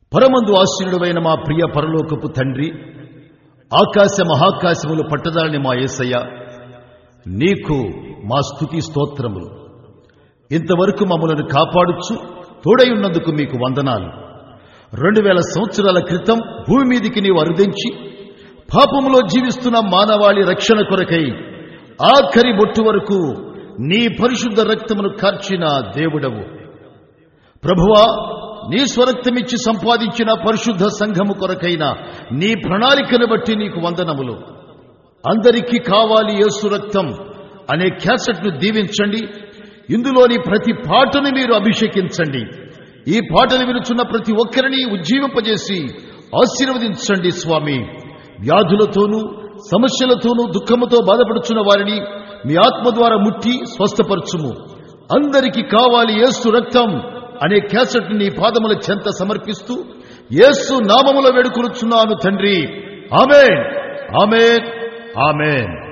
పరమందు ఆశీనుడైన మా ప్రియ పరలోకపు తండ్రి, ఆకాశ మహాకాశములు పట్టదాలని మా యేసయ్య, నీకు మా స్తుతి స్తోత్రములు. ఇంతవరకు మమ్మలను కాపాడుచు తోడయున్నందుకు మీకు వందనాలు. 2000 సంవత్సరాల క్రితం భూమి మీదికి నీవు అరుదించి పాపములో జీవిస్తున్న మానవాళి రక్షణ కొరకై ఆఖరి బొట్టు వరకు నీ పరిశుద్ధ రక్తమును కార్చిన దేవుడవు. ప్రభువా, నీ స్వరక్తమిచ్చి సంపాదించిన పరిశుద్ధ సంఘము కొరకైన నీ ప్రణాళికను బట్టి నీకు వందనములు. అందరికీ కావాలి యేసు రక్తం అనే క్యాసెట్ను దీవించండి. ఇందులోని ప్రతి పాటను మీరు అభిషేకించండి. ఈ పాటలు వినుచున్న ప్రతి ఒక్కరిని ఉజ్జీవింపజేసి ఆశీర్వదించండి స్వామి. వ్యాధులతోనూ సమస్యలతోనూ దుఃఖముతో బాధపడుచున్న వారిని మీ ఆత్మ ద్వారా ముట్టి స్వస్థపరచుము. అందరికీ కావాలి యేసు రక్తం అనే క్యాసెట్ నీ పాదముల చెంత సమర్పిస్తూ యేసు నామములో వేడుకొనుచున్నాను తండ్రి. ఆమేన్, ఆమేన్, ఆమేన్.